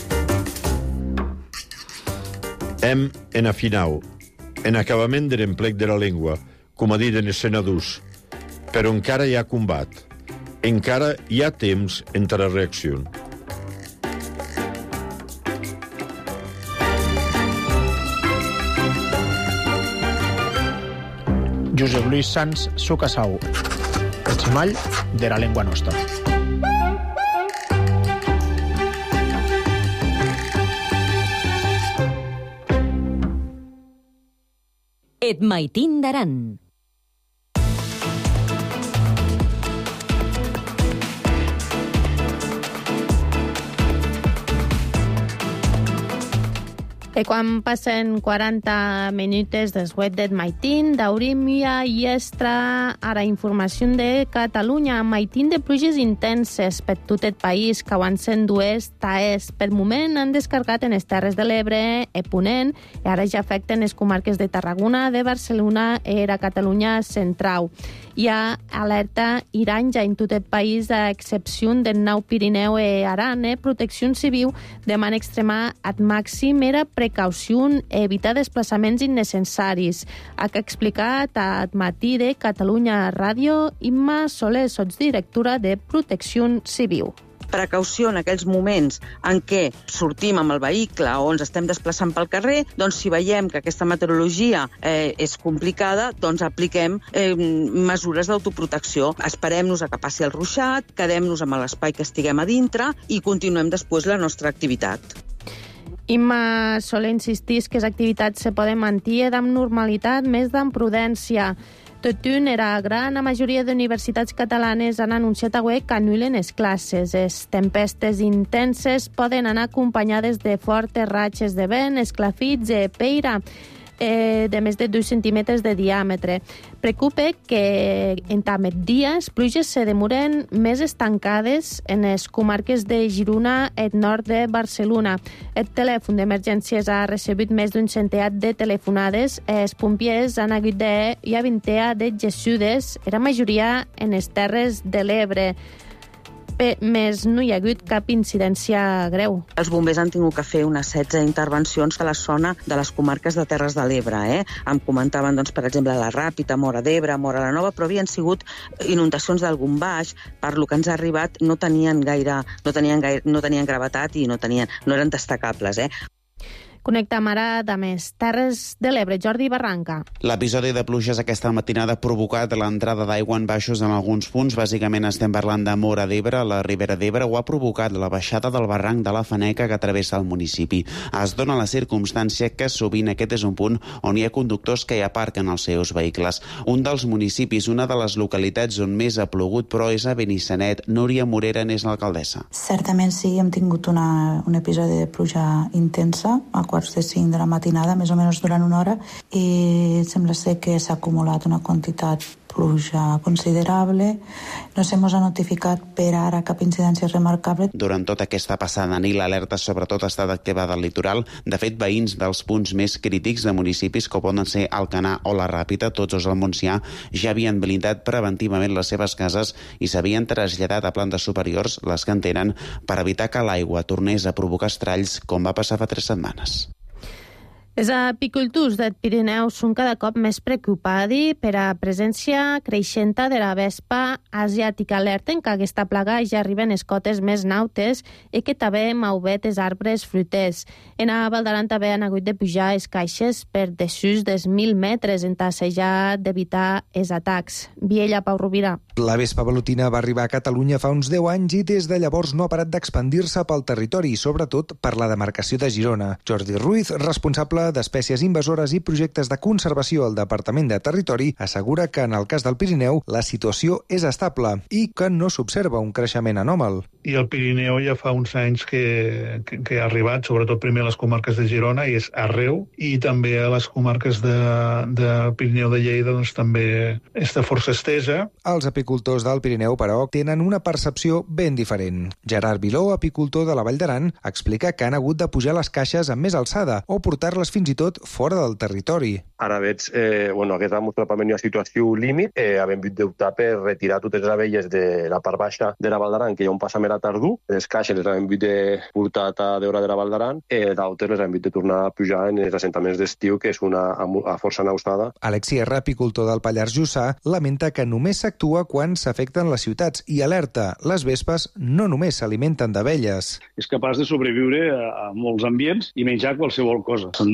Hem en afinau, en acabament de l'emplec de la llengua, com ha dit en els senadors, però encara hi ha combat, encara hi ha temps entre la reacció. Josep Luis Sans Sucasau, el ximall de la llengua nostra. Et maitin d'Aran. E quan passen quaranta minuts del web d'Et Maitin, daurim ja i extra ara informació de Catalunya. Maitin de pluges intenses per tot el país, que avancen dues taes. Per moment han descarregat en les Terres de l'Ebre, e Ponent, i ara ja afecten les comarques de Tarragona, de Barcelona i la Catalunya central. Hi ha alerta iranja en tot el país, a excepció del Nou Pirineu i Aran. Eh? Protecció Civil demana extremar al màxim era precaució i evitar desplaçaments innecessaris. Ha explicat a Matí de Catalunya Ràdio Imma Soler, sotsdirectora de Protecció Civil. Precaució en aquells moments en què sortim amb el vehicle o ens estem desplaçant pel carrer, doncs si veiem que aquesta meteorologia eh, és complicada, doncs apliquem eh, mesures d'autoprotecció. Esperem-nos a que passi el ruixat, quedem-nos amb l'espai que estiguem a dintre i continuem després la nostra activitat. Imma Soler insistís que les activitats se poden mantenir amb normalitat, més amb prudència. Tot un era gran, la majoria d'universitats catalanes han anunciat avui que anulen les classes. Les tempestes intenses poden anar acompanyades de fortes ratxes de vent, esclafits i peira eh, de més de dos centímetres de diàmetre. Preocupa que en migdia les pluges se demoren més estancades en les comarques de Girona i nord de Barcelona. El telèfon d'emergències ha recebut més d'un centenar de telefonades. Els pompiers han hagut de hi ha vintea de gessudes, era majoria en les Terres de l'Ebre. Més no hi ha hagut cap incidència greu. Els bombers han tingut que fer unes setze intervencions a la zona de les comarques de Terres de l'Ebre. Eh? Em comentaven, doncs, per exemple, la Ràpita, Móra d'Ebre, Móra la Nova, però havien sigut inundacions d'algun baix. Per lo que ens ha arribat no tenien gaire, no tenien, gaire, no tenien gravetat i no, tenien, no eren destacables. Eh? Connectem ara de més Terres de l'Ebre. Jordi Barranca. L'episodi de pluges aquesta matinada ha provocat l'entrada d'aigua en baixos en alguns punts. Bàsicament estem parlant de Móra d'Ebre, la Ribera d'Ebre, o ha provocat la baixada del barranc de la Faneca que travessa el municipi. Es dona la circumstància que sovint aquest és un punt on hi ha conductors que hi aparquen els seus vehicles. Un dels municipis, una de les localitats on més ha plogut, però és a Benissanet. Núria Morera n'és l'alcaldessa. Certament sí, hem tingut una, un episodi de pluja intensa, a quarts de cinc de la matinada, més o menys durant una hora, i sembla ser que s'ha acumulat una quantitat pluja considerable. No se mos ha notificat per ara cap incidència remarcable. Durant tota aquesta passada nit, l'alerta sobretot ha estat activada al litoral. De fet, veïns dels punts més crítics de municipis com poden ser Alcanar o la Ràpita, tots dos al Montsià, ja havien blindat preventivament les seves cases i s'havien traslladat a plantes superiors, les que en tenen, per evitar que l'aigua tornés a provocar estralls, com va passar fa tres setmanes. Els apicultors del Pirineu són cada cop més preocupats per la presència creixent de la vespa asiàtica. Alerten que aquesta plaga ja arriba en les cotes més nautes i que també mauvet els arbres fruters. En a Val d'Aran també han hagut de pujar les caixes per desús dels mil metres en tassejar d'evitar els atacs. Viella, Pau Rovira. La vespa velutina va arribar a Catalunya fa uns deu anys i des de llavors no ha parat d'expandir-se pel territori, sobretot per la demarcació de Girona. Jordi Ruiz, responsable d'espècies invasores i projectes de conservació al Departament de Territori, assegura que en el cas del Pirineu la situació és estable i que no s'observa un creixement anòmal. I el Pirineu ja fa uns anys que, que, que ha arribat, sobretot primer a les comarques de Girona, i és arreu, i també a les comarques de, de Pirineu de Lleida, doncs també està força estesa. Els apicultors del Pirineu, però, tenen una percepció ben diferent. Gerard Viló, apicultor de la Vall d'Aran, explica que han hagut de pujar les caixes amb més alçada o portar-les fins i tot fora del territori. Ara veig, eh, bueno, aquesta atrapament i una situació límit, eh, havent hagut d'optar per retirar totes les abelles de la part baixa de la Val d'Aran, que hi ha un passament a tardú, les caixes les hem hagut de portar a deure de la Val d'Aran, i eh, d'altres les hem hagut de tornar a pujar en els assentaments d'estiu, que és una a, a força naustada. Alex Sierra, apicultor del Pallars Jussà, lamenta que només s'actua quan s'afecten les ciutats i alerta, les vespes no només s'alimenten d'abelles. És capaç de sobreviure a, a molts ambients i menjar qualsevol cosa. Són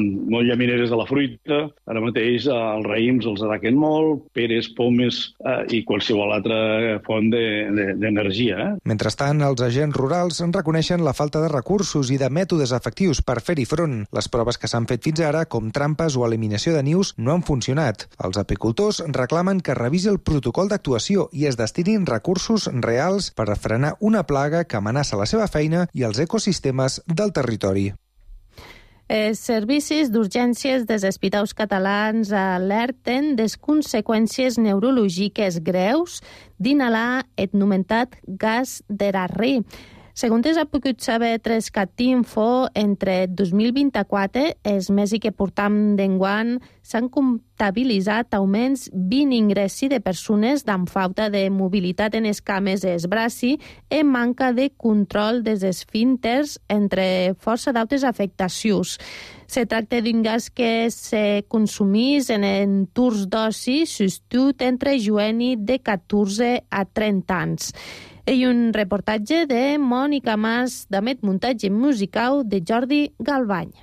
molt llamineres de la fruita, ara mateix els raïms els ataquen molt, peres, pomes eh, i qualsevol altra font d'energia. De, de, eh? Mentrestant, els agents rurals en reconeixen la falta de recursos i de mètodes efectius per fer-hi front. Les proves que s'han fet fins ara, com trampes o eliminació de nius, no han funcionat. Els apicultors reclamen que revisi el protocol d'actuació i es destinin recursos reals per frenar una plaga que amenaça la seva feina i els ecosistemes del territori. Els servicis d'urgències dels hospitals catalans alerten des conseqüències neurològiques greus d'inhalar el nomentat gas d'erarri. Segons ha pogut saber Trescat Info, entre dos mil vint-i-quatre, els mesos que portam d'enguany, s'han comptabilitzat augments vint ingressi de persones amb falta de mobilitat en les cames i els braços i manca de control dels esfínters, entre força d'altres afectacions. Se tracta d'un gas que se consumís en entorns d'oci, sostut entre jueni de catorze a trenta anys. I un reportatge de Mònica Mas, d'Amet Muntatge Musical, de Jordi Galbany.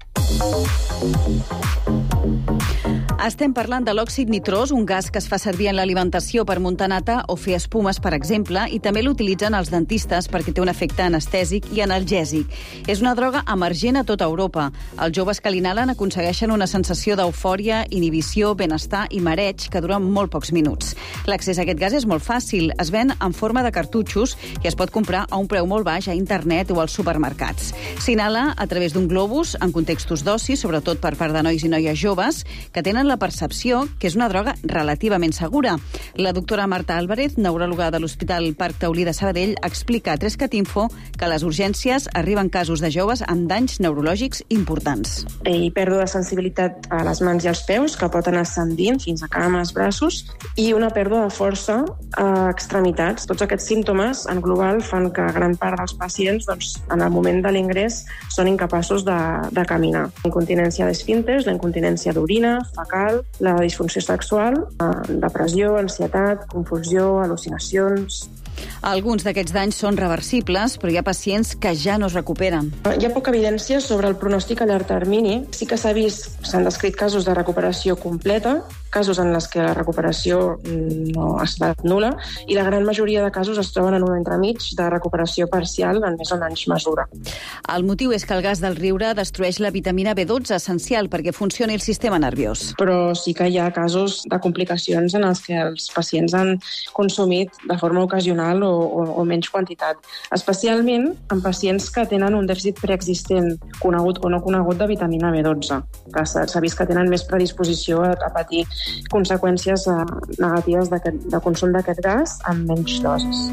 Estem parlant de l'òxid nitrós, un gas que es fa servir en l'alimentació per muntar nata o fer espumes, per exemple, i també l'utilitzen els dentistes perquè té un efecte anestèsic i analgèsic. És una droga emergent a tota Europa. Els joves que l'inhalen aconsegueixen una sensació d'eufòria, inhibició, benestar i mareig que dura molt pocs minuts. L'accés a aquest gas és molt fàcil. Es ven en forma de cartutxos i es pot comprar a un preu molt baix a internet o als supermercats. S'inhala a través d'un globus en contextos d'oci, sobretot per part de nois i noies joves, que tenen la percepció que és una droga relativament segura. La doctora Marta Álvarez, neuròloga de l'Hospital Parc Taulí de Sabadell, explica a Trescat Info que a les urgències arriben casos de joves amb danys neurològics importants. I pèrdua de sensibilitat a les mans i als peus, que pot anar ascendint fins a cames, braços, i una pèrdua de força a extremitats. Tots aquests símptomes, en global, fan que gran part dels pacients, doncs, en el moment de l'ingrés, són incapaços de, de caminar. Incontinència d'esfínters, la incontinència d'orina, fecal, la disfunció sexual, depressió, ansietat, confusió, al·lucinacions. Alguns d'aquests danys són reversibles, però hi ha pacients que ja no es recuperen. Hi ha poca evidència sobre el pronòstic a llarg termini. Sí que s'ha vist, s'han descrit casos de recuperació completa, casos en les que la recuperació no ha estat nul·la, i la gran majoria de casos es troben en un entremig de recuperació parcial en més o menys mesura. El motiu és que el gas del riure destrueix la vitamina B dotze, essencial perquè funcioni el sistema nerviós. Però sí que hi ha casos de complicacions en els que els pacients han consumit de forma ocasional o, o, o menys quantitat, especialment en pacients que tenen un dèficit preexistent, conegut o no conegut, de vitamina B dotze, que s'ha vist que tenen més predisposició a, a patir conseqüències eh, negatives de consum d'aquest gas amb menys dosis.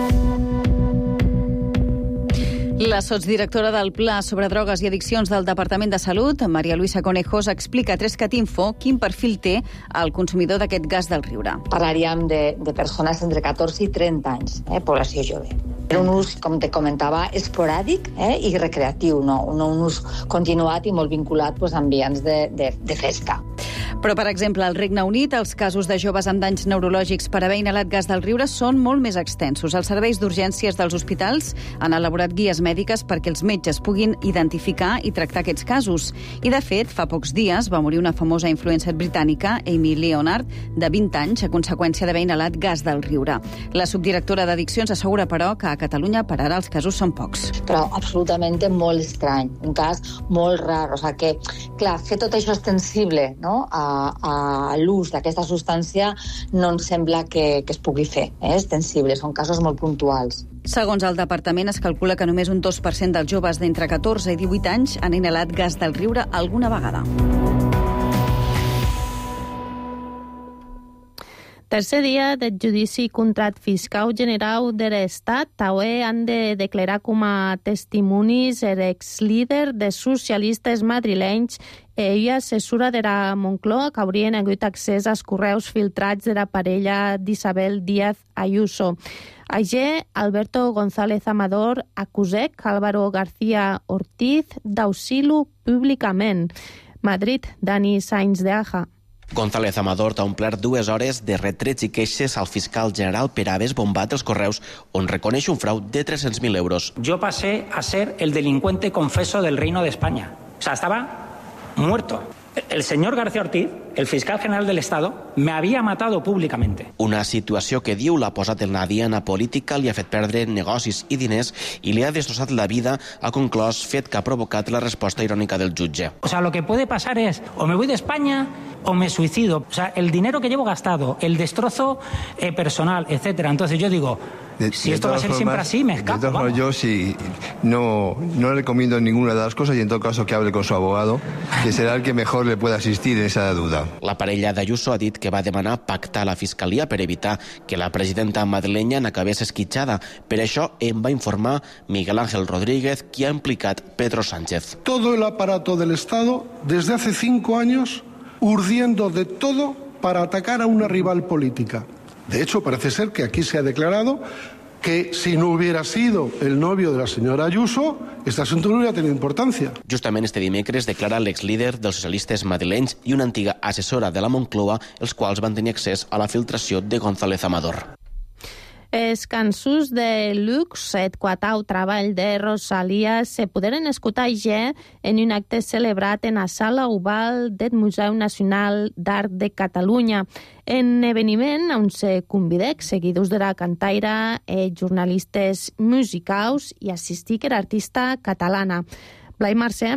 La sotsdirectora del Pla sobre Drogues i Addiccions del Departament de Salut, Maria Luisa Conejos, explica a Trescat Info quin perfil té el consumidor d'aquest gas del riure. Parlaríem de, de persones entre catorze i trenta anys, eh, població jove. Era un ús, com te comentava, esporàdic eh, i recreatiu, no, no un ús continuat i molt vinculat pues, a ambients de, de, de festa. Però, per exemple, al Regne Unit, els casos de joves amb danys neurològics per haver inhalat gas del riure són molt més extensos. Els serveis d'urgències dels hospitals han elaborat guies mèdiques perquè els metges puguin identificar i tractar aquests casos. I, de fet, fa pocs dies va morir una famosa influencer britànica, Amy Leonard, de vint anys, a conseqüència d'haver inhalat gas del riure. La subdirectora d'Addiccions assegura, però, que a Catalunya per ara els casos són pocs. Però absolutament molt estrany, un cas molt rar. O sigui que, clar, fer tot això extensible, no?, a a l'ús d'aquesta substància no ens sembla que, que es pugui fer, eh? Extensible, són casos molt puntuals. Segons el departament, es calcula que només un dos per cent dels joves d'entre catorze i divuit anys han inhalat gas del riure alguna vegada. Tercer dia del judici contra el fiscal general de l'Estat. També han de declarar com a testimonis l'ex-líder de socialistes madrilenys i assessora de la Moncloa, que haurien hagut accés als correus filtrats de la parella d'Isabel Díaz Ayuso. Allí, Alberto González Amador acusec Álvaro García Ortiz d'auxili públicament. Madrid, Dani Sainz de Aja. González Amador ha omplert dues hores de retrets i queixes al fiscal general per haver esbombat els correus on reconeix un frau de tres-cents mil euros. Yo pasé a ser el delincuente confeso del Reino de España. O sea, estaba muerto. El señor García Ortiz, el fiscal general del Estado, me havia matado públicamente. Una situació que diu l'ha posat en la diana política, li ha fet perdre negocis i diners i li ha destrossat la vida, ha conclòs, fet que ha provocat la resposta irònica del jutge. O sea, lo que puede pasar es, o me voy de España o me suicido. O sea, el dinero que llevo gastado, el destrozo eh, personal, etcétera. Entonces yo digo, De, si de esto va a ser formas, siempre así, me escapo. De todas formas, yo sí no, no le recomiendo ninguna de las cosas y en todo caso que hable con su abogado, que será el que mejor le pueda asistir en esa duda. La parella d'Ayuso ha dit que va demanar pactar a la Fiscalia per evitar que la presidenta madrilenya n'acabés esquitxada. Per això en va informar Miguel Ángel Rodríguez, qui ha implicat Pedro Sánchez. Todo el aparato del Estado, desde hace cinco años, urdiendo de todo para atacar a una rival política. De hecho, parece ser que aquí se ha declarado que si no hubiera sido el novio de la señora Ayuso, este asunto no hubiera tenido importancia. Justament este dimecres declara l'exlíder dels socialistes madrilenys i una antiga assessora de la Moncloa, els quals van tenir accés a la filtració de González Amador. Els cançons de Lux, el quatau treball de Rosalia, se poderen escoltar ja en un acte celebrat en la sala oval del Museu Nacional d'Art de Catalunya. En eveniment on se convidec seguidors de la cantaire, eh, jornalistes musicals i assistir que era artista catalana. Blai Mercè.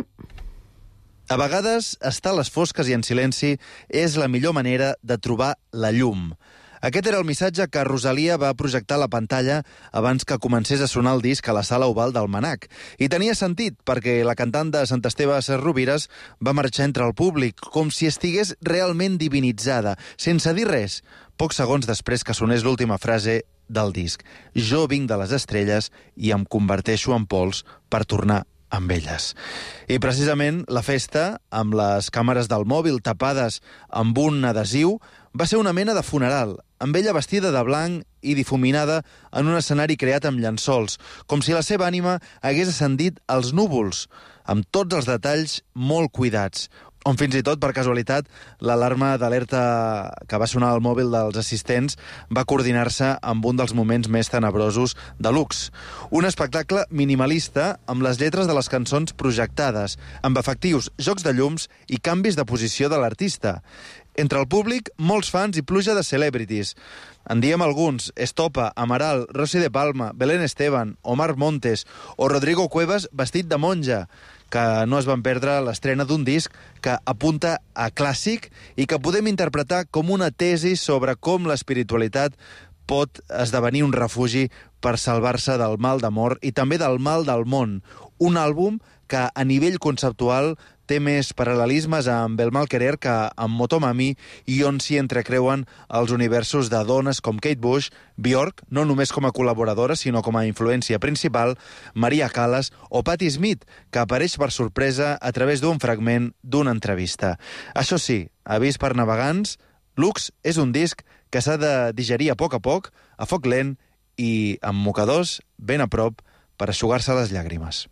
A vegades, estar a les fosques i en silenci és la millor manera de trobar la llum. Aquest era el missatge que Rosalia va projectar a la pantalla abans que comencés a sonar el disc a la sala oval del Manac. I tenia sentit, perquè la cantant de Sant Esteve a Ses Rovires va marxar entre el públic, com si estigués realment divinitzada, sense dir res, pocs segons després que sonés l'última frase del disc. Jo vinc de les estrelles i em converteixo en pols per tornar amb elles. I precisament la festa, amb les càmeres del mòbil tapades amb un adhesiu, va ser una mena de funeral, amb ella vestida de blanc i difuminada en un escenari creat amb llençols, com si la seva ànima hagués ascendit als núvols, amb tots els detalls molt cuidats, on fins i tot, per casualitat, l'alarma d'alerta que va sonar al mòbil dels assistents va coordinar-se amb un dels moments més tenebrosos de Lux. Un espectacle minimalista amb les lletres de les cançons projectades, amb efectius jocs de llums i canvis de posició de l'artista. Entre el públic, molts fans i pluja de celebrities. En diem alguns: Estopa, Amaral, Rosy de Palma, Belén Esteban, Omar Montes o Rodrigo Cuevas vestit de monja, que no es van perdre l'estrena d'un disc que apunta a clàssic i que podem interpretar com una tesi sobre com l'espiritualitat pot esdevenir un refugi per salvar-se del mal d'amor i també del mal del món. Un àlbum que a nivell conceptual té més paral·lelismes amb El mal querer que amb Motomami i on s'hi entrecreuen els universos de dones com Kate Bush, Björk, no només com a col·laboradora, sinó com a influència principal, Maria Callas o Patti Smith, que apareix per sorpresa a través d'un fragment d'una entrevista. Això sí, avís per navegants, Lux és un disc que s'ha de digerir a poc a poc, a foc lent i amb mocadors ben a prop per eixugar-se les llàgrimes.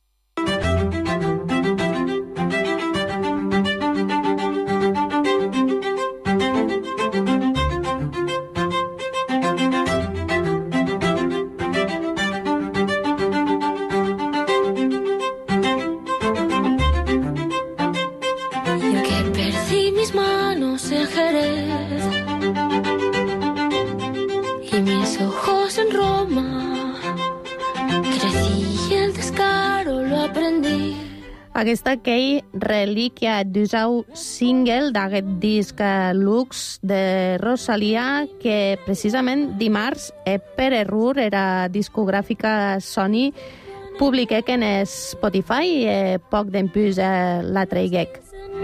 Aquesta Key Relíquia d'usau single d'aquest disc Lux de Rosalia, que precisament dimarts, eh, per error, era discogràfica Sony, publiquec en Spotify eh, poc d'empús eh, la traiguec.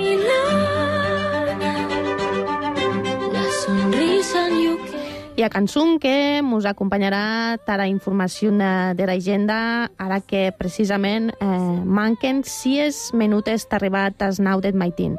I a cançó que mos acompanyarà tara informació de l'agenda, ara que precisament eh, manquen sis minutes d'arribat als nou del maitín.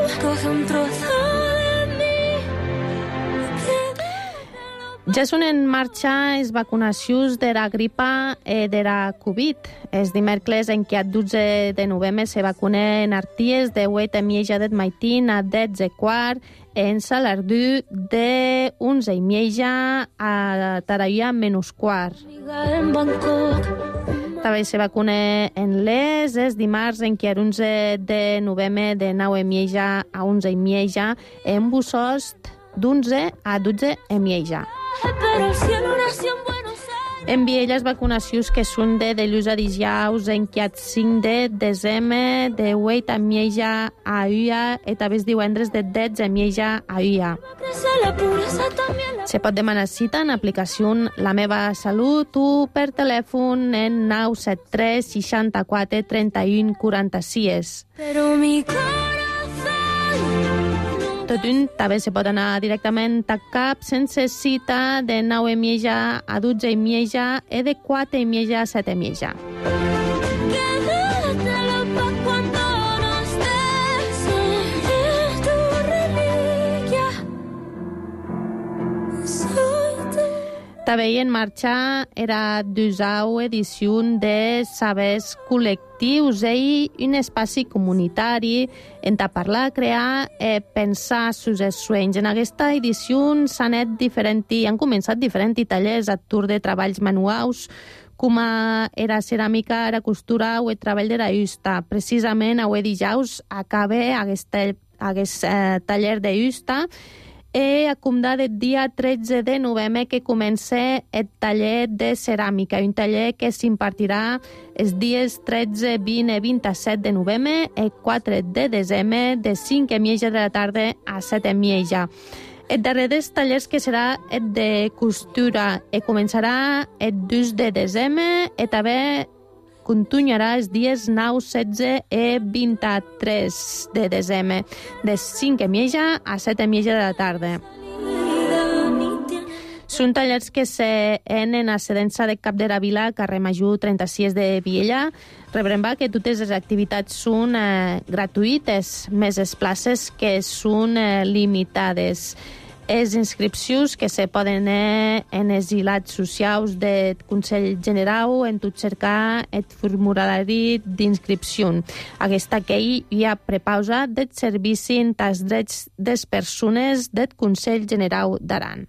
Ja són en marxa les vacunacions de la gripa i de la Covid. Els dimecres en què a dotze de novembre se vacunen arties de vuit i mitja del maitín a dotze i quart, en Salardú de onze i mitja a Taraià menys quart. També se vacuna en les, és dimarts en què l'onze de novembre de nou e mitja a onze i mitja, en Bussost d'onze a dotze e mitja. En Viella, vacunacions que són de dilluns a dijous, en què el cinc de desembre de vuit a mitja a uia i també els divendres de dotze a mitja a uia. Se pot demanar cita en l'aplicació La Meva Salut o per telèfon en nou set tres seixanta-quatre trenta-u quaranta-sis. Però mi tot un també se pot anar directament a cap sense cita de nou i mitja a dotze i mitja i de quatre i mitja a set i mitja. També en marxa era dusau edició de Sabers Col·lectius i un espai comunitari en ta parlar, crear i pensar sus els sueños. En aquesta edició s'han anat diferent, han començat diferents tallers a tour de treballs manuals, com era ceràmica, era costura o el treball de la justa. Precisament avui dijous acaba aquest, aquest eh, taller de justa i acomdat el dia tretze de novembre que comença el taller de ceràmica, un taller que s'impartirà els dies tretze, vint i vint-i-set de novembre i quatre de desembre de cinc i mitja de la tarda a set i mitja. El darrer dels tallers que serà el de costura i començarà el dos de desembre i també continuarà els dies nou, setze i vint-i-tres de desembre, de cinc i mitja a set i mitja de la tarda. Són tallers que s'en en Ascedença de Cap de la Vila, carrer Major trenta-sis de Viella. Rebrem que totes les activitats són eh, gratuïtes, més les places que són eh, limitades. Les inscripcions que se poden anar en els hilats socials del Consell General en tot cercar el formulari d'inscripció. Aquesta que hi ha prepausa del servici en els drets de les persones del Consell General d'Aran.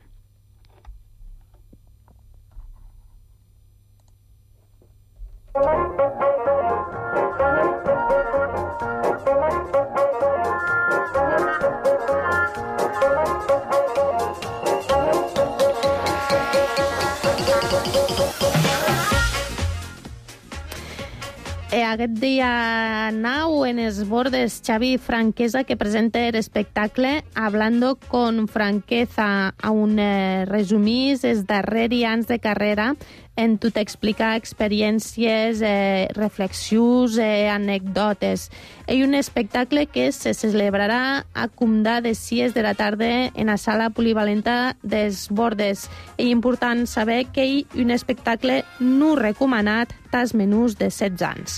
Aquest dia nou en els bordes Xavi Franquesa que presenta l'espectacle Hablando con Franqueza, on eh, resumís els darrers anys de carrera en tot explicar experiències, eh, reflexions, eh, anècdotes. És un espectacle que se celebrarà a Comdà de sis de la tarda en la sala polivalenta dels Bordes. És important saber que és un espectacle no recomanat als menús de setze anys.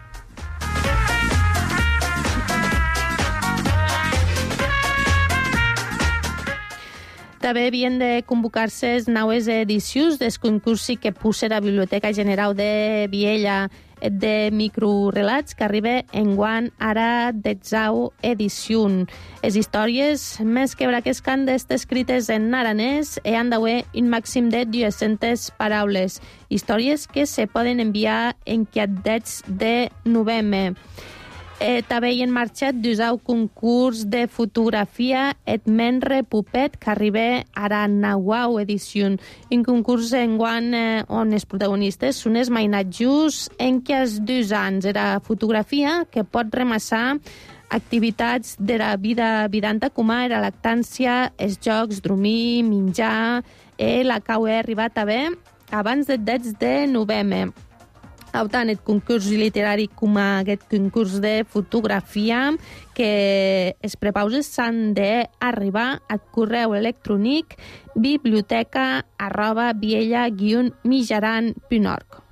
També havien de convocar-se les noves edicions del concurs que puja la Biblioteca General de Viella de microrelats que arriba enguany ara detzau edició. Les històries més quebraques que han d'estar escrites en aranès i han d'haver un màxim de dues-centes paraules. Històries que se poden enviar en quadrets de novembre. Eh, també hi ha marxat d'usar un concurs de fotografia et menre pupet que arriba ara a nauau edició. Un concurs enguany eh, on els protagonistes són els mainatjos en què els dos anys era fotografia que pot remassar activitats de la vida vidanta com era lactància, els jocs, dormir, menjar, i la cau ha arribat també abans del dotze de novembre. Tant el concurs literari com aquest concurs de fotografia que es prepauses s'han d'arribar al correu electrònic biblioteca arroba viella guion mitjaran punt org.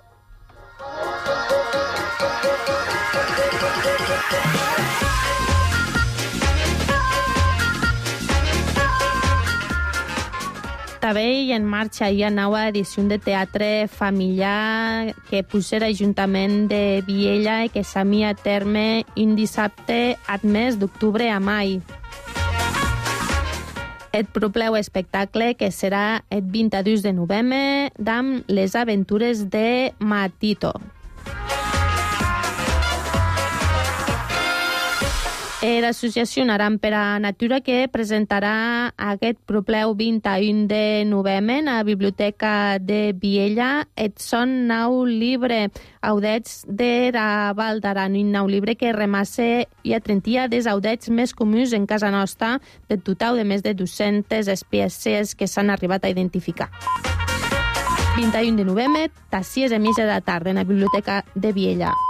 També hi en marxa hi ha nova edició de teatre familiar que puja l'Ajuntament de Viella i que s'amia a terme un dissabte al mes d'octubre a mai. El propleu espectacle que serà el vint-i-dos de novembre amb les aventures de Matito. L'associació Aran per a Natura que presentarà aquest propleu vint-i-un de novembre a la Biblioteca de Viella et son nou llibre audets de la Val d'Aran, un nou llibre que remasse i atrentia des audets més comuns en casa nostra del total de més de dues-centes espècies que s'han arribat a identificar. vint-i-un de novembre, a sis i mitja de la tarda, en la Biblioteca de Viella.